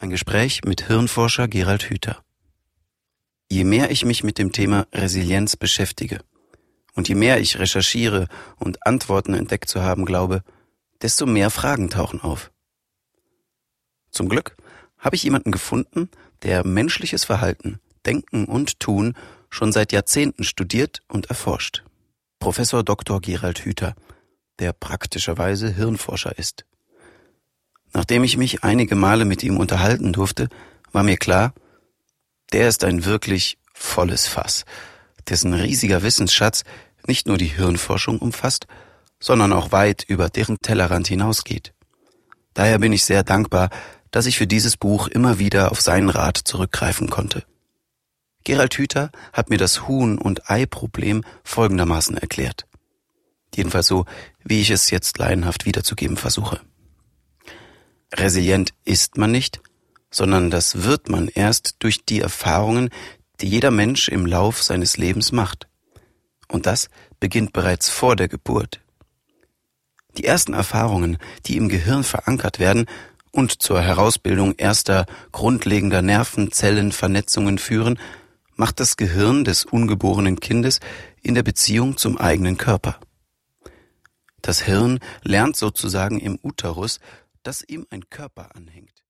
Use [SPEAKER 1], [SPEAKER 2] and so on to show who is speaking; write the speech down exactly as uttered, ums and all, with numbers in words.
[SPEAKER 1] Ein Gespräch mit Hirnforscher Gerald Hüther. Je mehr ich mich mit dem Thema Resilienz beschäftige und je mehr ich recherchiere und Antworten entdeckt zu haben glaube, desto mehr Fragen tauchen auf. Zum Glück habe ich jemanden gefunden, der menschliches Verhalten, Denken und Tun schon seit Jahrzehnten studiert und erforscht. Professor Doktor Gerald Hüther, der praktischerweise Hirnforscher ist. Nachdem ich mich einige Male mit ihm unterhalten durfte, war mir klar, der ist ein wirklich volles Fass, dessen riesiger Wissensschatz nicht nur die Hirnforschung umfasst, sondern auch weit über deren Tellerrand hinausgeht. Daher bin ich sehr dankbar, dass ich für dieses Buch immer wieder auf seinen Rat zurückgreifen konnte. Gerald Hüther hat mir das Huhn- und Ei-Problem folgendermaßen erklärt. Jedenfalls so, wie ich es jetzt laienhaft wiederzugeben versuche. Resilient ist man nicht, sondern das wird man erst durch die Erfahrungen, die jeder Mensch im Lauf seines Lebens macht. Und das beginnt bereits vor der Geburt. Die ersten Erfahrungen, die im Gehirn verankert werden und zur Herausbildung erster grundlegender Nervenzellenvernetzungen führen, macht das Gehirn des ungeborenen Kindes in der Beziehung zum eigenen Körper. Das Hirn lernt sozusagen im Uterus, dass ihm ein Körper anhängt.